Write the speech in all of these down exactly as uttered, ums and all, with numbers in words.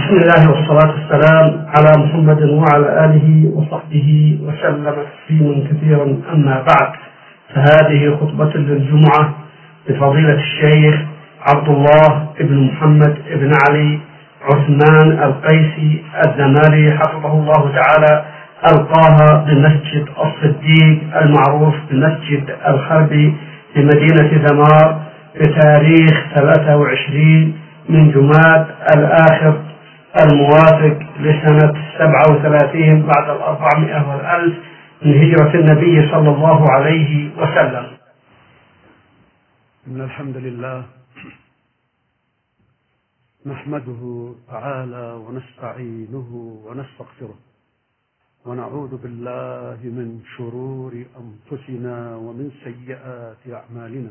بسم الله والصلاة والسلام على محمد وعلى آله وصحبه وسلم تسليما كثيرا. أما بعد، فهذه خطبة للجمعة لفضيلة الشيخ عبد الله بن محمد بن علي عثمان القيسي الدماري حفظه الله تعالى، ألقاها بمسجد الصديق المعروف بمسجد الخربي بمدينة ذمار بتاريخ ثلاثة وعشرين من جماد الآخر الموافق لسنة سبعة وثلاثين بعد الأربعمائة والألف من هجرة النبي صلى الله عليه وسلم. إن الحمد لله نحمده تعالى ونستعينه ونستغفره ونعوذ بالله من شرور أنفسنا ومن سيئات أعمالنا.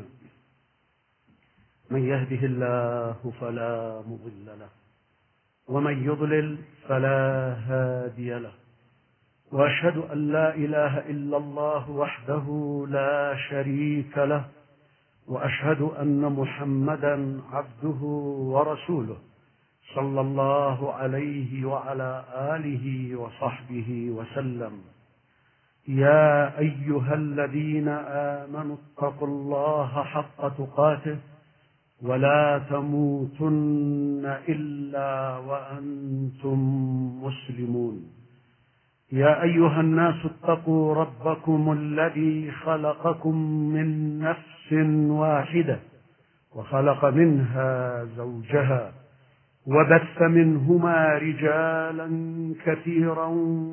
من يهده الله فلا مضل له ومن يضلل فلا هادي له، وأشهد أن لا إله إلا الله وحده لا شريك له، وأشهد أن محمدا عبده ورسوله صلى الله عليه وعلى آله وصحبه وسلم. يا أيها الذين آمنوا اتقوا الله حق تقاته ولا تموتن إلا وأنتم مسلمون. يا أيها الناس اتقوا ربكم الذي خلقكم من نفس واحدة وخلق منها زوجها وبث منهما رجالا كثيرا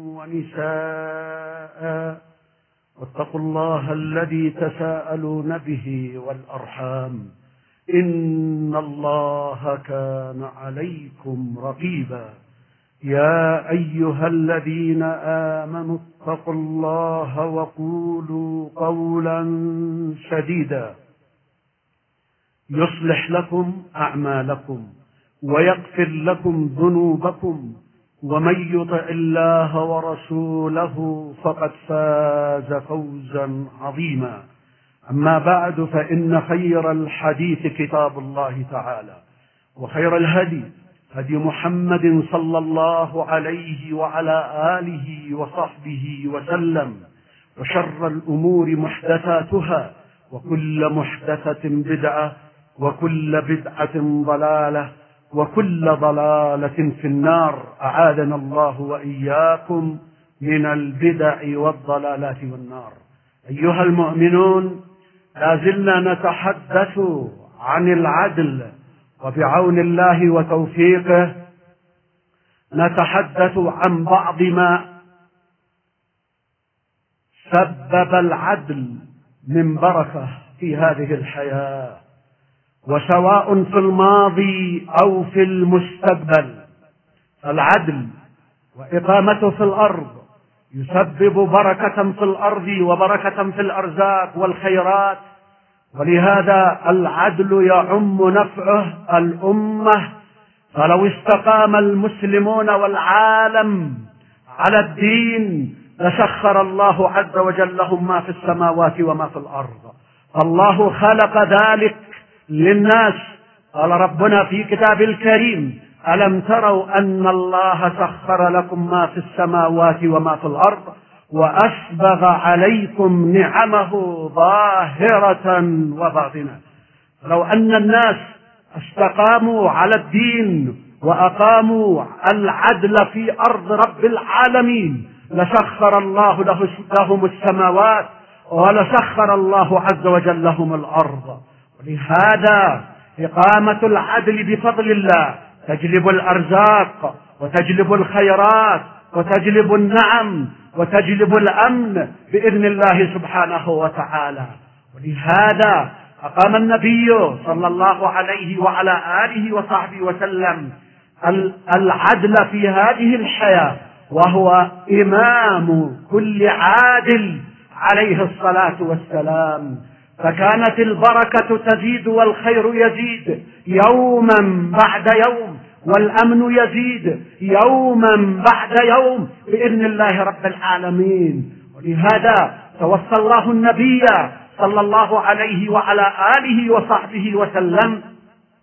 ونساء، واتقوا الله الذي تساءلون به والأرحام إن الله كان عليكم رقيبا. يا أيها الذين آمنوا اتقوا الله وقولوا قولا سديدا يصلح لكم أعمالكم ويغفر لكم ذنوبكم، ومن يطع الله ورسوله فقد فاز فوزا عظيما. أما بعد، فإن خير الحديث كتاب الله تعالى، وخير الهدي هدي محمد صلى الله عليه وعلى آله وصحبه وسلم، وشر الأمور محدثاتها، وكل محدثة بدعة، وكل بدعة ضلالة، وكل ضلالة في النار. أعاذنا الله وإياكم من البدع والضلالات والنار. أيها المؤمنون، لازلنا نتحدث عن العدل، وبعون الله وتوفيقه نتحدث عن بعض ما سبب العدل من بركة في هذه الحياة، وسواء في الماضي أو في المستقبل. العدل وإقامته في الأرض يسبب بركة في الأرض وبركة في الأرزاق والخيرات، ولهذا العدل يعم نفعه الأمة. فلو استقام المسلمون والعالم على الدين لسخر الله عز وجل لهم ما في السماوات وما في الأرض. فالله خلق ذلك للناس. قال ربنا في كتاب الكريم: ألم تروا أن الله سخر لكم ما في السماوات وما في الأرض وأسبغ عليكم نعمه ظاهرة وباطنة. لو أن الناس استقاموا على الدين وأقاموا العدل في أرض رب العالمين لسخر الله لهم السماوات ولسخر الله عز وجل لهم الأرض. ولهذا إقامة العدل بفضل الله تجلب الأرزاق وتجلب الخيرات وتجلب النعم وتجلب الأمن بإذن الله سبحانه وتعالى. ولهذا أقام النبي صلى الله عليه وعلى آله وصحبه وسلم العدل في هذه الحياة، وهو إمام كل عادل عليه الصلاة والسلام. فكانت البركة تزيد والخير يزيد يوما بعد يوم، والأمن يزيد يوما بعد يوم بإذن الله رب العالمين. ولهذا توصى الله النبي صلى الله عليه وعلى آله وصحبه وسلم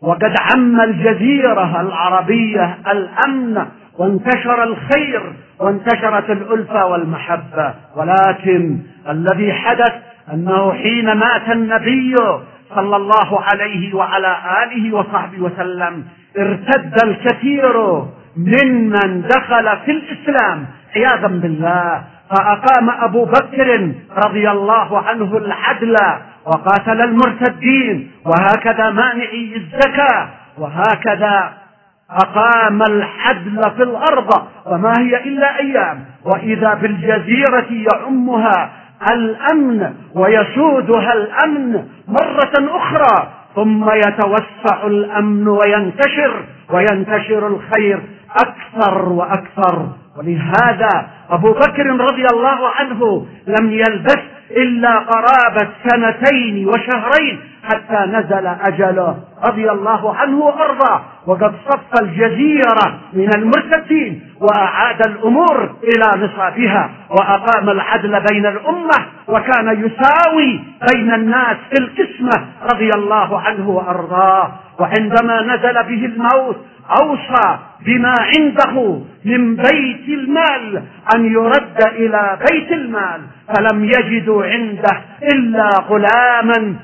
وقد عم الجزيرة العربية الأمن وانتشر الخير وانتشرت الألفة والمحبة. ولكن الذي حدث أنه حين مات النبي صلى الله عليه وعلى آله وصحبه وسلم ارتد الكثير ممن دخل في الإسلام عياذا بالله، فأقام أبو بكر رضي الله عنه العدل وقاتل المرتدين، وهكذا مانعي الزكاة، وهكذا أقام العدل في الأرض، وما هي إلا أيام وإذا بالجزيرة يعمها الأمن ويسودها الأمن مرة أخرى، ثم يتوسع الأمن وينتشر وينتشر الخير أكثر وأكثر. ولهذا أبو بكر رضي الله عنه لم يلبث إلا قرابة سنتين وشهرين حتى نزل أجله رضي الله عنه وأرضاه، وقد صف الجزيرة من المرتدين وأعاد الأمور إلى نصابها وأقام العدل بين الأمة، وكان يساوي بين الناس في القسمة رضي الله عنه وأرضاه. وعندما نزل به الموت أوصى بما عنده من بيت المال أن يرد إلى بيت المال، فلم يجدوا عنده إلا غلاما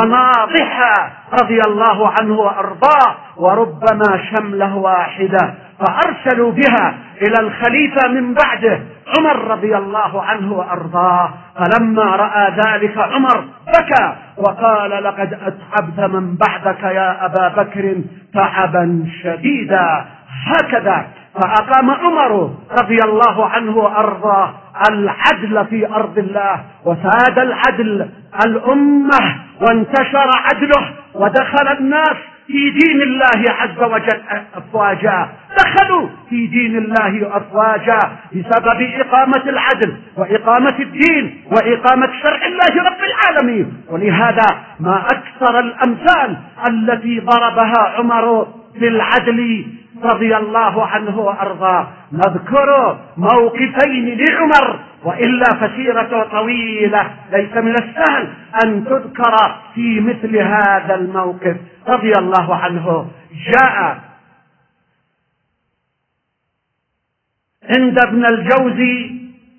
وناضحا رضي الله عنه وأرضاه، وربما شمله واحدة، فأرسلوا بها إلى الخليفة من بعده عمر رضي الله عنه وأرضاه. فلما رأى ذلك عمر بكى وقال: لقد أتعبت من بعدك يا أبا بكر تعبا شديدا. هكذا فأقام عمر رضي الله عنه وأرضاه العدل في أرض الله، وساد العدل الأمة وانتشر عدله، ودخل الناس في دين الله عز وجل أفواجا، دخلوا في دين الله أفواجا بسبب إقامة العدل وإقامة الدين وإقامة شرع الله رب العالمين. ولهذا ما أكثر الأمثال التي ضربها عمر للعدل رضي الله عنه وأرضاه. نذكر موقفين لعمر، وإلا فسيرته طويلة ليس من السهل أن تذكر في مثل هذا الموقف رضي الله عنه. جاء عند ابن الجوزي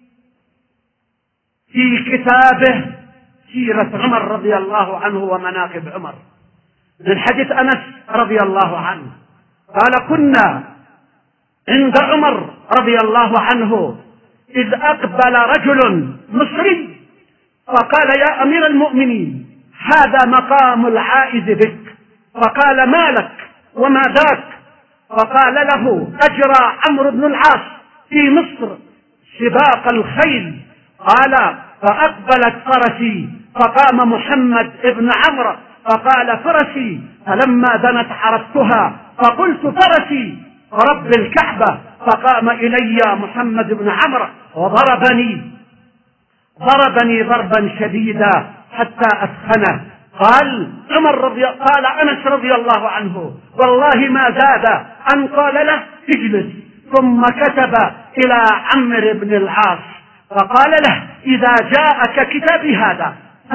في كتابه سيرة عمر رضي الله عنه ومناقب عمر من حديث أنس رضي الله عنه قال: كنا عند عمر رضي الله عنه إذ أقبل رجل مصري فقال: يا أمير المؤمنين، هذا مقام العائد بك. فقال: ما لك وما ذاك؟ فقال له: أجرى عمرو بن العاص في مصر سباق الخيل. قال: فأقبلت فرسي فقام محمد بن عمرو فقال: فرسي. فلما دنت عرفتها فقلت: فرسي رب الكعبة. فقام إلي محمد بن عمرو وضربني ضربني ضربا شديدا حتى أسخنه. قال عمر رضي قال أنس رضي الله عنه: والله ما زاد أن قال له: اجلس. ثم كتب إلى عمرو بن العاص فقال له: إذا جاءك كتابي هذا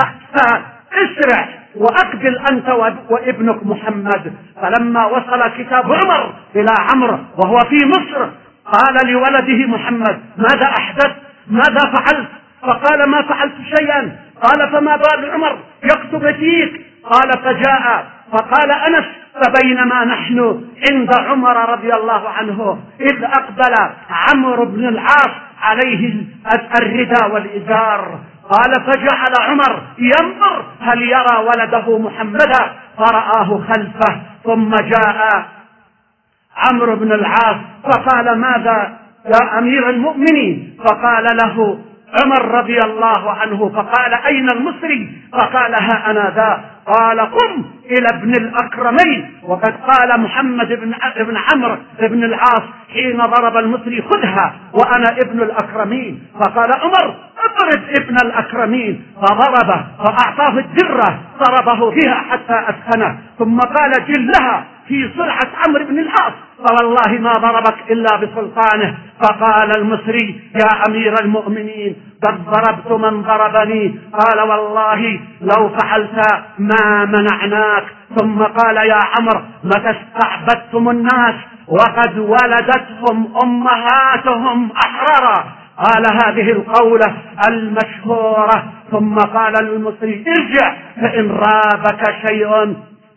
فاسرع وأقبل أنت وابنك محمد. فلما وصل كتاب عمر إلى عمرو وهو في مصر قال لولده محمد: ماذا أحدث؟ ماذا فعلت؟ فقال: ما فعلت شيئا. قال: فما بال عمر يكتب فيك؟ قال: فجاء فقال أنس: فبينما نحن عند عمر رضي الله عنه إذ أقبل عمرو بن العاص عليه الرداء والإزار. قال: فجعل عمر ينظر هل يرى ولده محمدا، فرآه خلفه. ثم جاء عمرو بن العاص فقال: ماذا يا أمير المؤمنين؟ فقال له عمر رضي الله عنه فقال: أين المصري؟ فقال: ها أنا ذا. قال: قم إلى ابن الأكرمين. وقد قال محمد بن ابن عمرو بن العاص حين ضرب المصري: خذها وأنا ابن الأكرمين. فقال عمر: اضرب ابن الأكرمين. فضربه فأعطاه الدرة ضربه بها حتى أسخنه، ثم قال: جلها في صرعة عمرو بن العاص، فوالله ما ضربك إلا بسلطانه. فقال المصري: يا أمير المؤمنين، قد ضربت من ضربني. قال والله لو فعلت ما منعناك. ثم قال يا عمرو متى استعبدتم الناس وقد ولدتهم أمهاتهم أحرارا؟ قال هذه القولة المشهورة. ثم قال للمصري ارجع فإن رابك شيء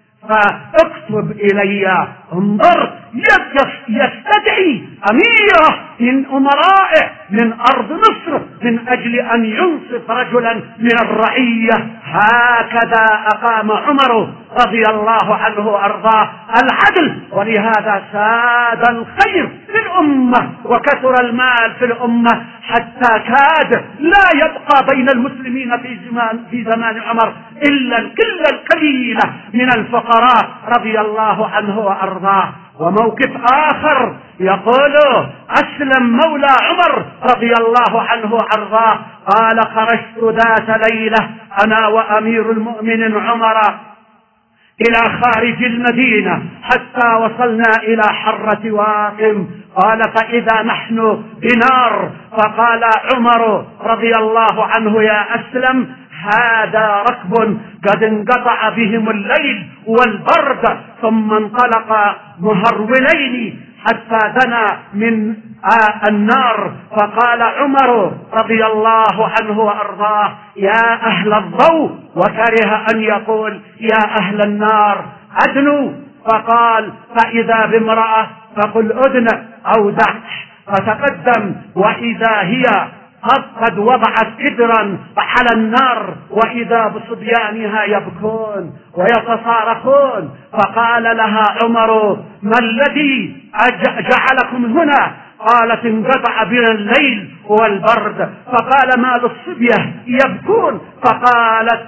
فاكتب إلي. انظر يستدعي أميرة من أمرائه من أرض مصر من أجل أن ينصف رجلا من الرعية. هكذا أقام عمر رضي الله عنه وأرضاه العدل، ولهذا ساد الخير في الأمة وكثر المال في الأمة حتى كاد لا يبقى بين المسلمين في زمان, في زمان عمر إلا القلة القليلة من الفقراء رضي الله عنه وأرضاه. وموقف آخر يقول أسلم مولى عمر رضي الله عنه وأرضاه قال خرجت ذات ليلة أنا وأمير المؤمنين عمر إلى خارج المدينة حتى وصلنا إلى حرة واقم. قال فإذا نحن بنار. فقال عمر رضي الله عنه يا أسلم هذا ركب قد انقطع بهم الليل والبرد. ثم انطلق مهرولين حتى دنا من آه النار. فقال عمر رضي الله عنه وأرضاه يا أهل الضوء، وكره أن يقول يا أهل النار أدنوا. فقال فإذا بامرأة فقل أدن أو دع. فتقدم وإذا هي قد وضعت قدرا على النار وإذا بصبيانها يبكون ويتصارخون. فقال لها عمر ما الذي جعلكم هنا؟ قالت انقطع بنا الليل والبرد. فقال ما للصبية يبكون؟ فقالت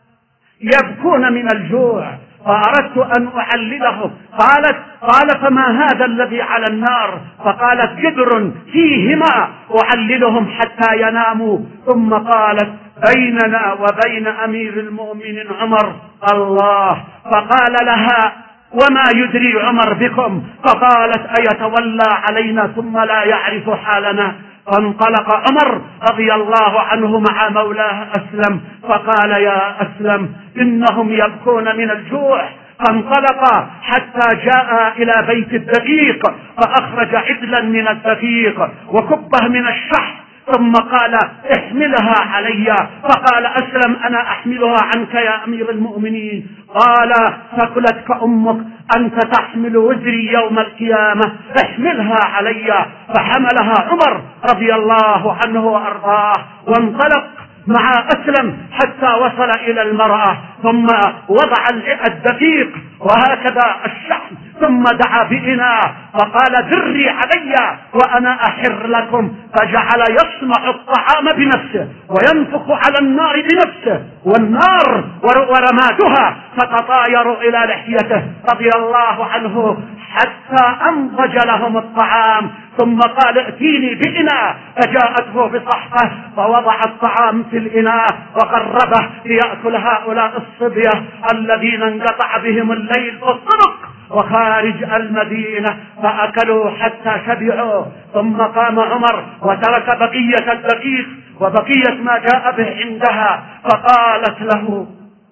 يبكون من الجوع. فأردت أن أعللهم. قالت قال فما هذا الذي على النار؟ فقالت قدر فيهما أعللهم حتى يناموا. ثم قالت بيننا وبين أمير المؤمنين عمر الله. فقال لها وما يدري عمر بكم؟ فقالت أيتولى علينا ثم لا يعرف حالنا؟ فانطلق عمر رضي الله عنه مع مولاه أسلم فقال يا أسلم إنهم يبكون من الجوع. فانطلق حتى جاء إلى بيت الدقيق فأخرج عدلا من الدقيق وكبه من الشح ثم قال احملها علي. فقال أسلم أنا أحملها عنك يا أمير المؤمنين. قال ثقلتك أمك أنت تحمل وزري يوم القيامة احملها علي. فحملها عمر رضي الله عنه وأرضاه وانطلق مع أسلم حتى وصل إلى المرأة ثم وضع الدقيق وهكذا الشحم ثم دعا بإناء فقال ذري علي وأنا أحر لكم. فجعل يصنع الطعام بنفسه وينفخ على النار بنفسه والنار ورمادها فتطاير إلى لحيته رضي الله عنه حتى أنضج لهم الطعام. ثم قال ائتيني بإناء فجاءته بصحفة فوضع الطعام في الإناء وقربه ليأكل هؤلاء الصبية الذين انقطع بهم الليل في الطرق وخارج المدينة فأكلوا حتى شبعوا. ثم قام عمر وترك بقية الدقيق وبقية ما جاء به عندها فقالت له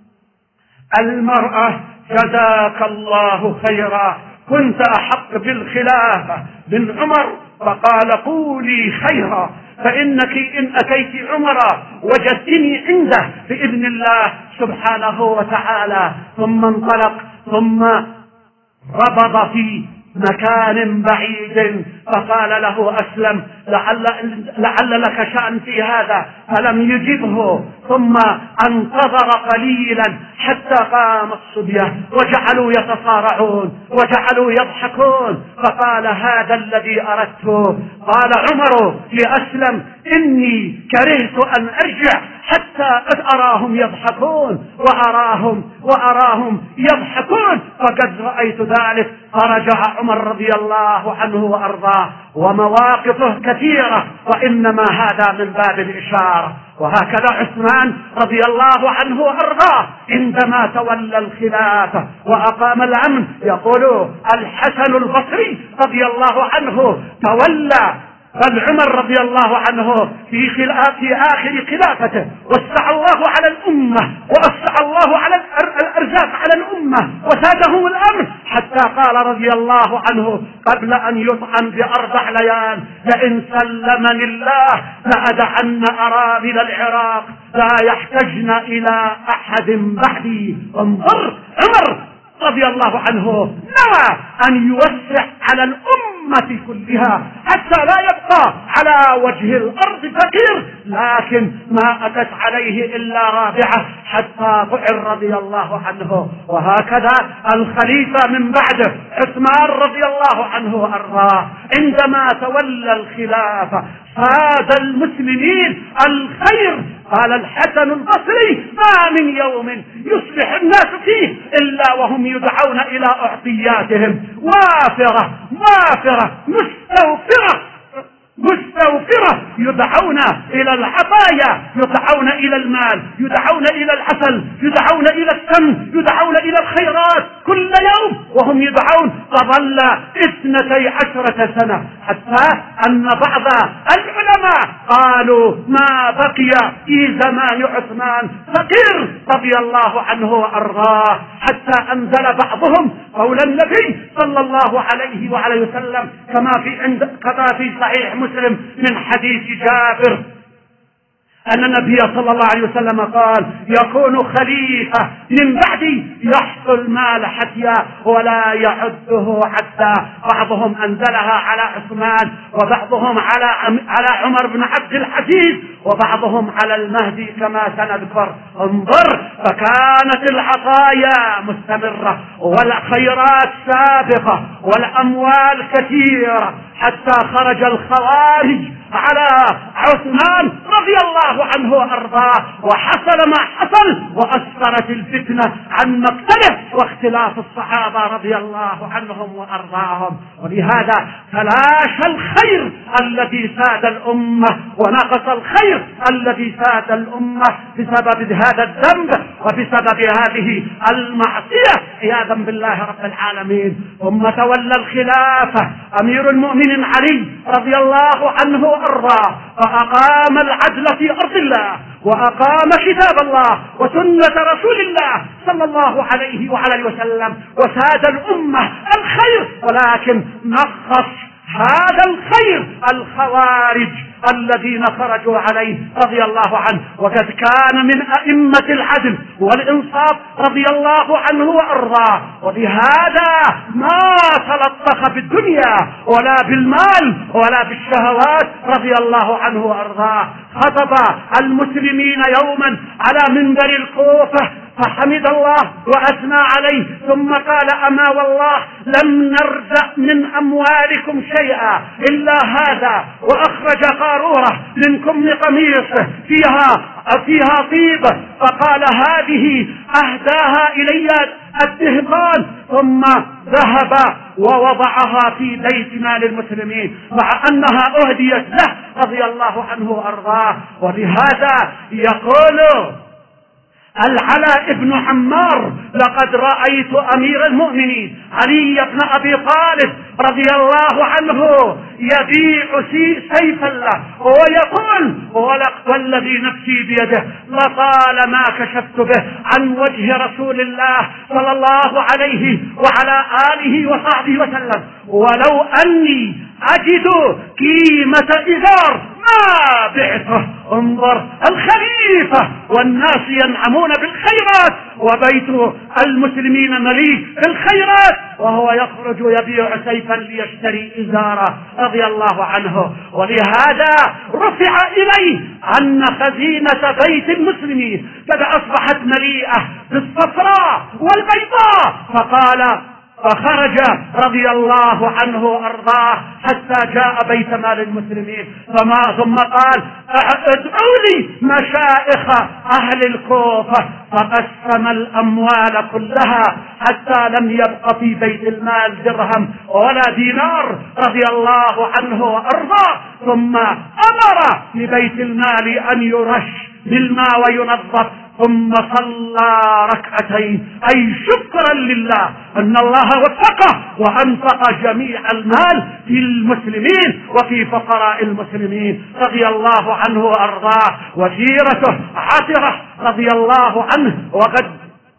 المرأة جزاك الله خيرا كنت أحق بالخلافة من عمر. فقال قولي خيرا فإنك إن أتيت عمر وجدتني عنده بإذن الله سبحانه وتعالى. ثم انطلق ثم ربض في مكان بعيد فقال له أسلم لعل, لعل لك شأن في هذا فلم يجبه. ثم انتظر قليلا حتى قام الصبية وجعلوا يتصارعون وجعلوا يضحكون فقال هذا الذي أردته. قال عمر لأسلم إني كرهت أن أرجع حتى أراهم يضحكون وأراهم وأراهم يضحكون فقد رأيت ذلك. فرجع عمر رضي الله عنه وأرضاه ومواقفه كثيرة وإنما هذا من باب الإشارة. وهكذا عثمان رضي الله عنه وأرضاه عندما تولى الخلافة وأقام الأمن يقول الحسن البصري رضي الله عنه تولى بل عمر رضي الله عنه في خلاف في آخر خلافته وسع الله على الأمة ووسع الله على الأرزاق على الأمة وسادهم الأمر، حتى قال رضي الله عنه قبل أن يطعن بأربع ليال: لئن سلمني الله لأدعن أراذل العراق لا يحتجن إلى أحد بعدي. انظر عمر رضي الله عنه نوى أن يوسع على الأمة كلها حتى لا يبقى على وجه الأرض فقير، لكن ما أتت عليه إلا رابعة حتى طعن رضي الله عنه. وهكذا الخليفة من بعده عثمان رضي الله عنه وأرضاه عندما تولى الخلافة ساد المسلمين الخير. قال الحسن البصري: ما من يوم يصبح الناس فيه إلا وهم يدعون إلى أعطياتهم وافرة وافرة مستوفرة مستوفرة، يدعون إلى العطايا، يدعون إلى المال، يدعون إلى العسل، يدعون إلى السمن، يدعون إلى الخيرات كل يوم وهم يدعون. فظل اثنتي عشرة سنة حتى أن بعض العلماء قالوا ما بقي في زمان عثمان فقير رضي الله عنه وأرضاه، حتى أنزل بعضهم قول النبي صلى الله عليه وعليه وسلم كما في عند كما في صحيح مسلم من حديث جابر أن النبي صلى الله عليه وسلم قال: يكون خليفة من بعدي يحصل مال حتى ولا يعده حتى. بعضهم أنزلها على عثمان، وبعضهم على على عمر بن عبد العزيز، وبعضهم على المهدي كما سنذكر. انظر، فكانت العطايا مستمرة والخيرات سابقة والأموال كثيرة حتى خرج الخوارج على عثمان رضي الله عنه وأرضاه، وحصل ما حصل، وأسفرت الفتنة عن مقتله واختلاف الصحابة رضي الله عنهم وأرضاهم. ولهذا تلاشى الخير الذي ساد الأمة ونقص الخير الذي ساد الأمة بسبب هذا الذنب وبسبب هذه المعصية عياذا بالله رب العالمين. ثم تولى الخلافة أمير المؤمنين علي رضي الله عنه وأرضاه، فأقام العدل في أرض الله، وأقام كتاب الله وسنة رسول الله صلى الله عليه وعلى وسلم، وساد الأمة الخير. ولكن نقص هذا الخير الخوارج الذين خرجوا عليه رضي الله عنه، وقد كان من أئمة العدل والإنصاف رضي الله عنه وأرضاه. ولهذا ما تلطخ بالدنيا ولا بالمال ولا بالشهوات رضي الله عنه وأرضاه. خطب المسلمين يوما على منبر الكوفة فحمد الله وأثنى عليه، ثم قال: أما والله لم نرزق من أموالكم شيئا إلا هذا، وأخرج قارورة من كم قميصه فيها فيها طيب، فقال: هذه أهداها إلي الدهقان، ثم ذهب ووضعها في بيت مال المسلمين مع أنها أهديت له رضي الله عنه وأرضاه. ولهذا يقول العلاء بن عمار: لقد رأيت أمير المؤمنين علي بن أبي طالب رضي الله عنه يبيع سيفا له ويقول: والذي نفسي بيده لطالما كشفت به عن وجه رسول الله صلى الله عليه وعلى آله وصحبه وسلم، ولو أني أجد قيمة إزار ما بعته. انظر الخليفة والناس ينعمون بالخيرات وبيت المسلمين مليء بالخيرات، وهو يخرج يبيع سيفا ليشتري إزارة رضي الله عنه. ولهذا رفع إليه أن خزينة بيت المسلمين قد أصبحت مليئة بالصفراء والبيضاء، فقال فخرج رضي الله عنه وأرضاه حتى جاء بيت مال المسلمين، ثم قال: ادعوا لي مشائخ أهل الكوفة، فقسم الأموال كلها حتى لم يبق في بيت المال درهم ولا دينار رضي الله عنه وأرضاه. ثم أمر لبيت المال أن يرش بالماء وينظف، ثم صلى ركعتين، أي شكرا لله أن الله وفقه وأنفق جميع المال في المسلمين وفي فقراء المسلمين رضي الله عنه وأرضاه. وسيرته عطرة رضي الله عنه، وقد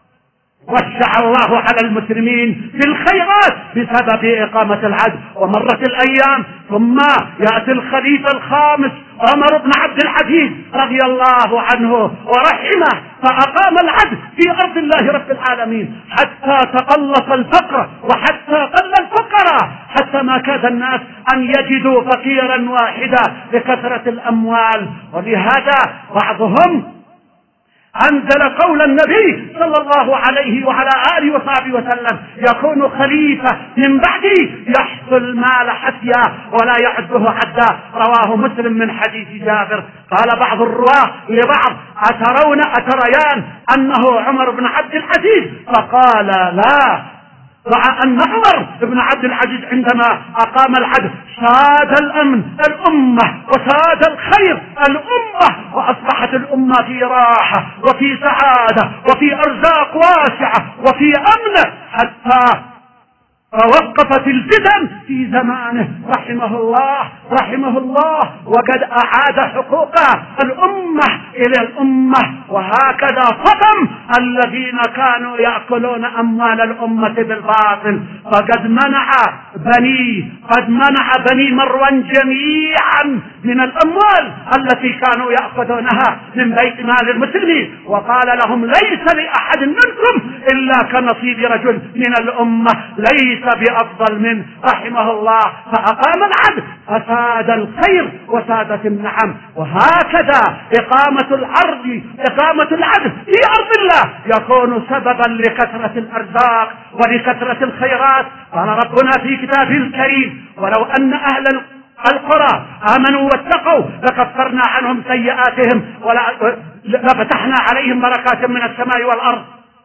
وسع الله على المسلمين في الخيرات بسبب إقامة العدل. ومرت الأيام ثم يأتي الخليفة الخامس عمر بن عبد العزيز رضي الله عنه ورحمه، فأقام العدل في أرض الله رب العالمين حتى تقلص الفقر وحتى قل الفقراء، حتى ما كاد الناس أن يجدوا فقيرا واحدا لكثرة الأموال. ولهذا بعضهم أنزل قول النبي صلى الله عليه وعلى آله وصحبه وسلم: يكون خليفة من بعدي يحصل المال حثيا ولا يعده عدا. رواه مسلم من حديث جابر. قال بعض الرواة لبعض: أترون أتريان أنه عمر بن عبد العزيز؟ فقال: لا، مع أن عمر بن عبد العزيز عندما أقام العدل ساد الأمن الأمة وساد الخير الأمة، وأصبحت الأمة في راحة وفي سعادة وفي أرزاق واسعة وفي أمن، حتى توقفت الفتن في زمانه رحمه الله رحمه الله وقد أعاد حقوق الأمة إلى الأمة. وهكذا فطم الذين كانوا يأكلون أموال الأمة بالباطل، فقد منع بني قد منع بني مروان جميعا من الأموال التي كانوا يأخذونها من بيت مال المسلمين، وقال لهم: ليس لأحد منكم إلا كنصيب رجل من الأمة، ليس بأفضل منه رحمه الله. فأقام العدل فساد الخير وسادت النعم. وهكذا إقامة العرض إقامة العدل في أرض الله يكون سببا لكثرة الأرزاق ولكثرة الخيرات. قال ربنا في كتابه الكريم: ولو أن أهل القرى آمنوا واتقوا لكفرنا عنهم سيئاتهم ولفتحنا عليهم بركات من السماء والأرض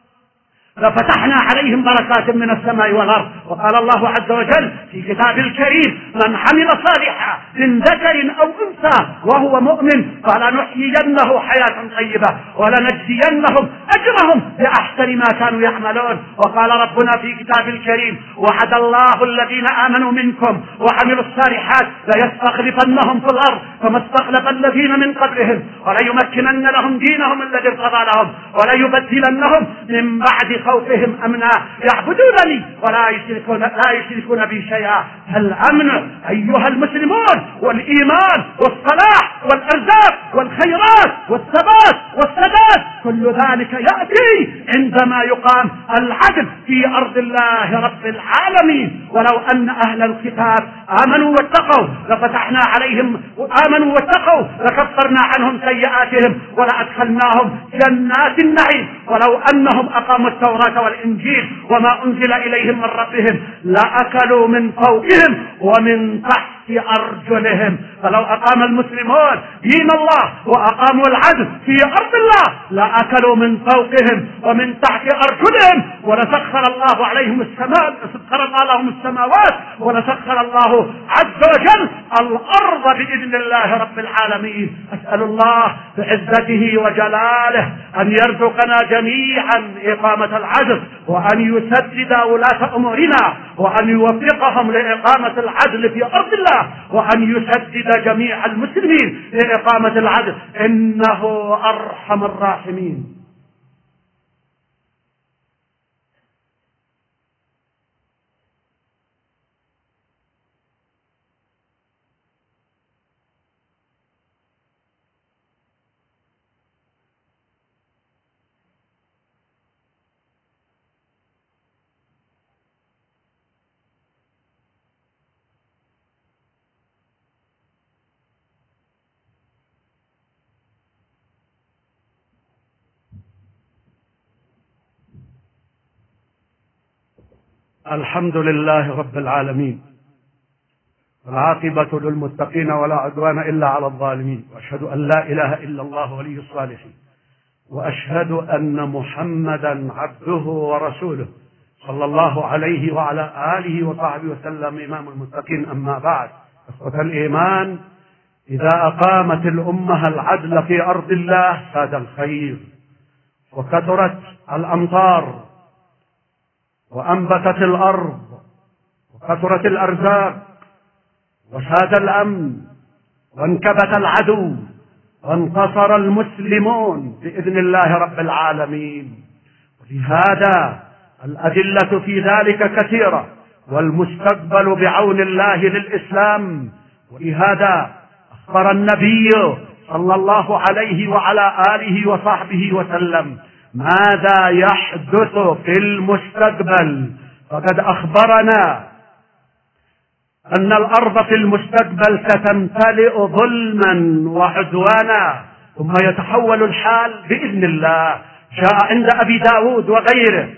لفتحنا عليهم بركات من السماء والأرض. وقال الله عز وجل في كتاب الكريم: من عمل صالحا من ذكر أو أنثى وهو مؤمن فلنحيينه حياة طيبة ولنجزينهم أجرهم بأحسن ما كانوا يعملون. وقال ربنا في كتاب الكريم: وعد الله الذين آمنوا منكم وعملوا الصالحات ليستخلفنهم في الأرض كما استخلف الذين من قبلهم وليمكنن لهم دينهم الذي ارتضى لهم وليبدلنهم من بعد خوفهم أمنا يعبدونني ولا يشركون لا يشركون بي شيئا. الأمن أيها المسلمون والإيمان والصلاح والأرزاق والخيرات والثبات والسداد كل ذلك يأتي عندما يقام العدل في أرض الله رب العالمين. ولو أن أهل الكتاب آمنوا واتقوا لفتحنا عليهم آمنوا واتقوا لكفرنا عنهم سيئاتهم ولأدخلناهم جنات النعيم. ولو أنهم أقاموا التوراة والإنجيل وما أنزل إليهم من ربهم لأكلوا من فوقهم ومن تحت أرجلهم. فلو أقام المسلمون دين الله وأقاموا العدل في أرض الله لأكلوا من فوقهم ومن تحت أرجلهم ولسخر الله عليهم السماء سخر الله لهم السماوات ولسخر الله عز وجل الأرض بإذن الله رب العالمين. أسأل الله بعزته وجلاله أن يرزقنا جميعا إقامة العدل وأن يسدد ولاة أمورنا وأن يوفقهم لإقامة العدل في أرض الله وأن يسدد جميع المسلمين لإقامة العدل إنه أرحم الراحمين. الحمد لله رب العالمين، العاقبة للمتقين ولا عدوان إلا على الظالمين، وأشهد أن لا إله إلا الله ولي الصالحين، وأشهد أن محمدا عبده ورسوله صلى الله عليه وعلى آله وصحبه وسلم إمام المتقين. أما بعد، إخوة الإيمان، إذا أقامت الأمة العدل في أرض الله ساد الخير، وكثرت الأمطار، وأنبتت الأرض، وكثرت الأرزاق، وساد الأمن، وانكبت العدو، وانتصر المسلمون بإذن الله رب العالمين. ولهذا الأدلة في ذلك كثيرة، والمستقبل بعون الله للإسلام. ولهذا أخبر النبي صلى الله عليه وعلى آله وصحبه وسلم ماذا يحدث في المستقبل. فقد أخبرنا أن الأرض في المستقبل ستمتلئ ظلما وعدوانا، ثم يتحول الحال بإذن الله. جاء عند أبي داود وغيره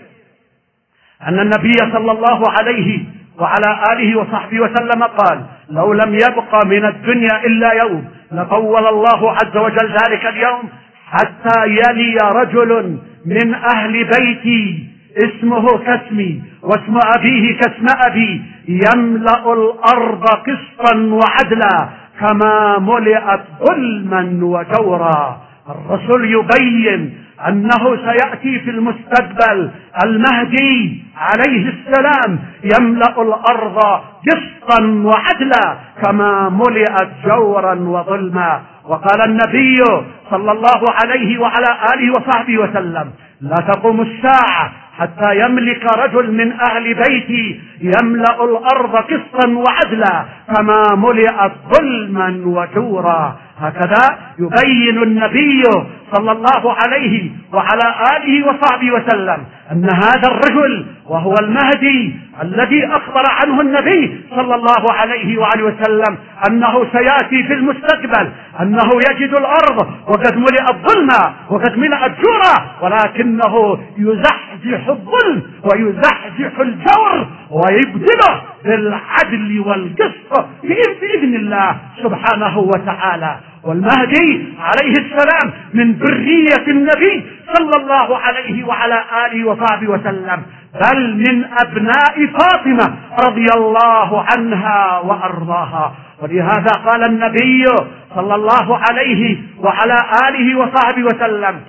أن النبي صلى الله عليه وعلى آله وصحبه وسلم قال: لو لم يبق من الدنيا إلا يوم لطول الله عز وجل ذلك اليوم حتى يلي رجل من أهل بيتي اسمه كاسمي واسم أبيه كاسم أبي يملأ الأرض قسطا وعدلا كما ملئت ظلما وجورا. الرسول يبين أنه سيأتي في المستقبل المهدي عليه السلام يملأ الأرض قسطا وعدلا كما ملئت جورا وظلما. وقال النبي صلى الله عليه وعلى آله وصحبه وسلم: لا تقوم الساعة حتى يملك رجل من أهل بيتي يملأ الأرض قسطا وعدلا كما ملئت ظلما وجورا. هكذا يبين النبي صلى الله عليه وعلى آله وصحبه وسلم أن هذا الرجل وهو المهدي الذي أخبر عنه النبي صلى الله عليه وآله وسلم أنه سيأتي في المستقبل أنه يجد الأرض وقد ملئت ظلما وقد ملئت جورا، ولكنه يزحزح الظلم ويزحزح الجور ويبدله بالعدل والقسط بإذن الله سبحانه وتعالى. والمهدي عليه السلام من ذرية النبي صلى الله عليه وعلى آله وصحبه وسلم، بل من أبناء فاطمة رضي الله عنها وأرضاها. ولهذا قال النبي صلى الله عليه وعلى آله وصحبه وسلم: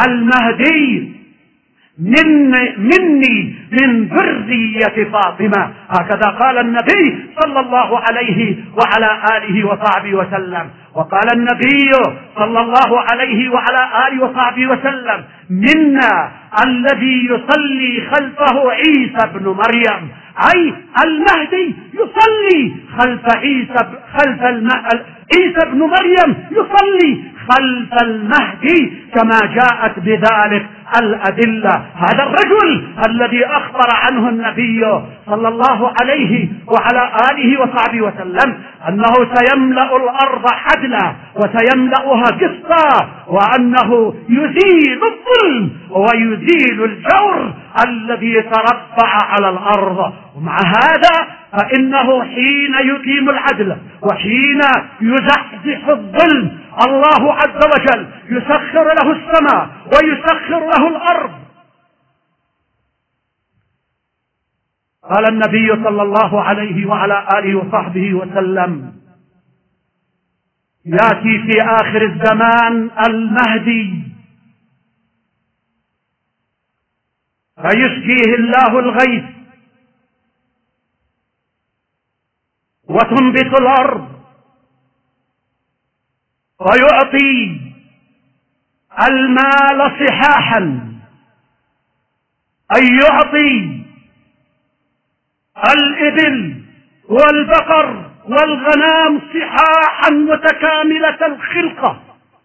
المهدي مني, مني من ذرية فاطمة. هكذا قال النبي صلى الله عليه وعلى آله وصحبه وسلم. وقال النبي صلى الله عليه وعلى آله وصحبه وسلم: منا الذي يصلي خلفه عيسى بن مريم، أي المهدي يصلي خلف عيسى خلف عيسى بن مريم يصلي خلف المهدي كما جاءت بذلك الأدلة. هذا الرجل الذي أخبر عنه النبي صلى الله عليه وعلى آله وصحبه وسلم أنه سيملأ الأرض عدلا وسيملأها قسطا، وأنه يزيل الظلم ويزيل الجور الذي تربع على الأرض. ومع هذا فإنه حين يقيم العدل وحين يزحزح الظلم الله عز وجل يسخر له السماء ويسخر له الأرض. قال النبي صلى الله عليه وعلى آله وصحبه وسلم: يأتي في آخر الزمان المهدي فيسقيه الله الغيث وتنبت الأرض ويعطي المال صحاحا، أي يعطي الإبل والبقر والغنام صحاحا متكاملة الخلقة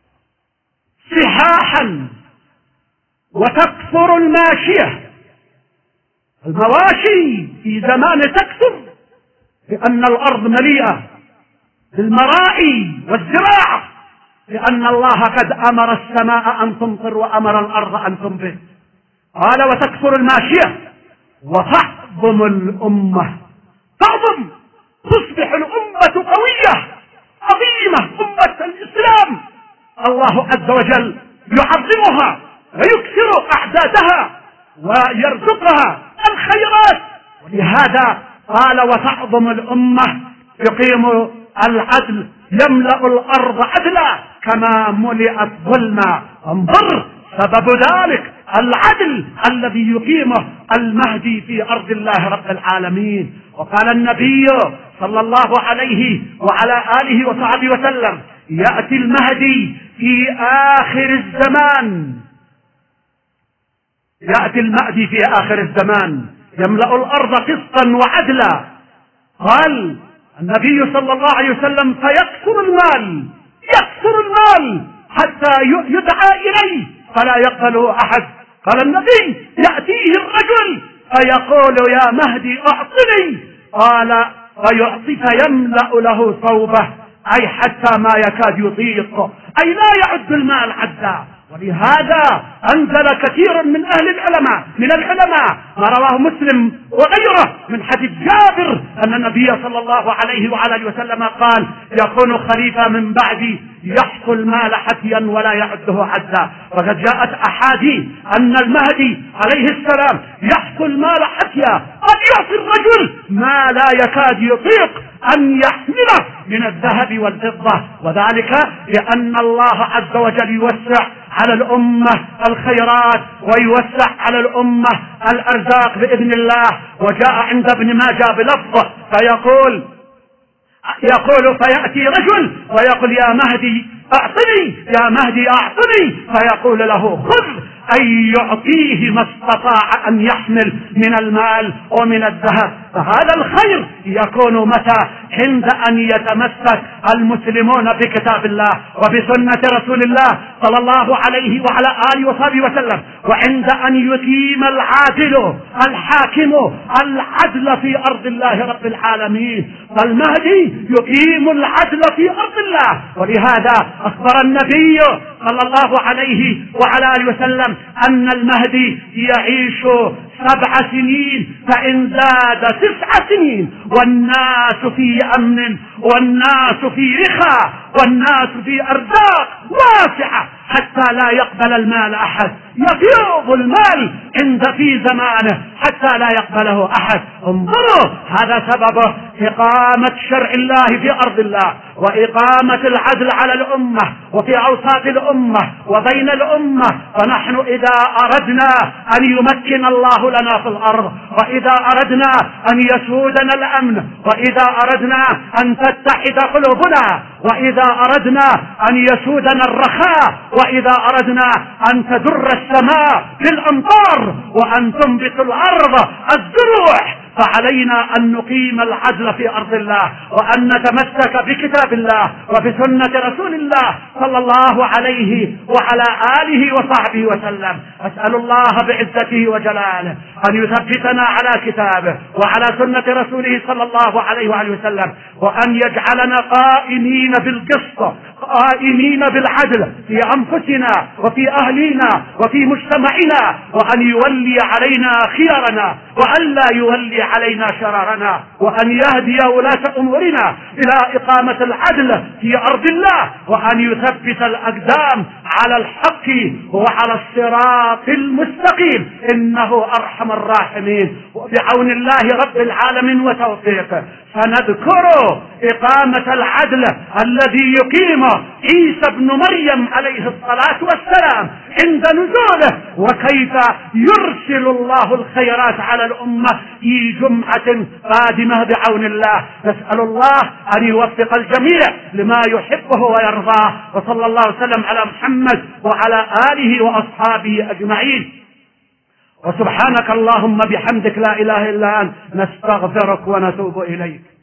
صحاحا، وتكثر الماشية. المواشي في زمان تكثر لأن الأرض مليئة بالمراعي والزراعة، لأن الله قد أمر السماء أن تمطر وأمر الأرض أن تنبت. قال: وتكثر الماشية وتعظم الأمة، تعظم، تصبح الأمة قوية عظيمة، أمة الإسلام الله عز وجل يعظمها ويكثر أعدادها ويرزقها الخيرات. ولهذا قال: وتعظم الأمة، يقيم العدل يملأ الأرض عدلا كما ملئت ظلما. انظر سبب ذلك العدل الذي يقيمه المهدي في أرض الله رب العالمين. وقال النبي صلى الله عليه وعلى آله وصحبه وسلم: يأتي المهدي في آخر الزمان، يأتي المهدي في آخر الزمان يملأ الأرض قسطا وعدلا. قال النبي صلى الله عليه وسلم: فيكثر المال، يكثر المال حتى يدعى إليه فلا يقبله أحد. قال النبي: يأتيه الرجل فيقول: يا مهدي أعطني. قال: فيعطي فيملأ له صوبه، أي حتى ما يكاد يطيق، أي لا يعد المال عدا. ولهذا أنزل كثير من أهل العلماء من العلماء ما رواه مسلم وغيره من حديث جابر أن النبي صلى الله عليه وعلى آله وسلم قال: يكون خليفة من بعدي يحصي المال حثيا ولا يعده عدا. وقد جاءت أحاديث أن المهدي عليه السلام يحصي المال حثيا، قد يعطي الرجل ما لا يكاد يطيق أن يحمله من الذهب والفضة، وذلك لأن الله عز وجل يوسع على الأمة الخيرات ويوسع على الأمة الأرزاق بإذن الله. وجاء عند ابن ماجه بلفظ فيقول يقول فيأتي رجل ويقول: يا مهدي أعطني، يا مهدي أعطني، فيقول له: خذ، أي يعطيه ما استطاع أن يحمل من المال ومن الذهب. فهذا الخير يكون متى؟ عند أن يتمسك المسلمون بكتاب الله وبسنة رسول الله صلى الله عليه وعلى آله وصحبه وسلم، وعند أن يقيم العادل الحاكم العدل في أرض الله رب العالمين. فالمهدي يقيم العدل في أرض الله. ولهذا أخبر النبي صلى الله عليه وعلى آله وسلم أن المهدي يعيش سبع سنين فإن زاد تسع سنين، والناس في أمن، والناس في رخاء، والناس في أرزاق واسعة، حتى لا يقبل المال أحد. يفيض المال عند في زمانه حتى لا يقبله أحد. انظروا، هذا سببه إقامة شرع الله في أرض الله، وإقامة العدل على الأمة وفي أوساط الأمة وبين الأمة. فنحن إذا أردنا أن يمكن الله لنا في الأرض، وإذا أردنا أن يسودنا الأمن، وإذا أردنا أن تتحد قلوبنا، وإذا أردنا أن يسودنا الرخاء، وإذا أردنا أن تدر السماء بالأمطار وأن تنبت الأرض الزروع، فعلينا أن نقيم العدل في أرض الله، وأن نتمسك بكتاب الله وبسنة رسول الله صلى الله عليه وعلى آله وصحبه وسلم. أسأل الله بعزته وجلاله أن يثبتنا على كتابه وعلى سنة رسوله صلى الله عليه وآله وسلم، وأن يجعلنا قائمين بالقسط، قائمين بالعدل في أنفسنا وفي أهلنا وفي مجتمعنا، وأن يولي علينا خيارنا وأن لا يولي علينا شرارنا، وأن يهدي ولاة أمورنا إلى إقامة العدل في أرض الله، وأن يثبت الأقدام على الحق وعلى الصراط المستقيم، إنه أرحم الراحمين. وبعون الله رب العالمين وتوفيقه سنذكر إقامة العدل الذي يقيمه عيسى ابن مريم عليه الصلاة والسلام عند نزوله، وكيف يرسل الله الخيرات على الأمة في جمعة قادمة بعون الله. نسأل الله أن يوفق الجميع لما يحبه ويرضاه، وصلى الله وسلم على محمد وعلى آله وأصحابه أجمعين. وسبحانك اللهم بحمدك لا إله إلا أنت، نستغفرك ونتوب إليك.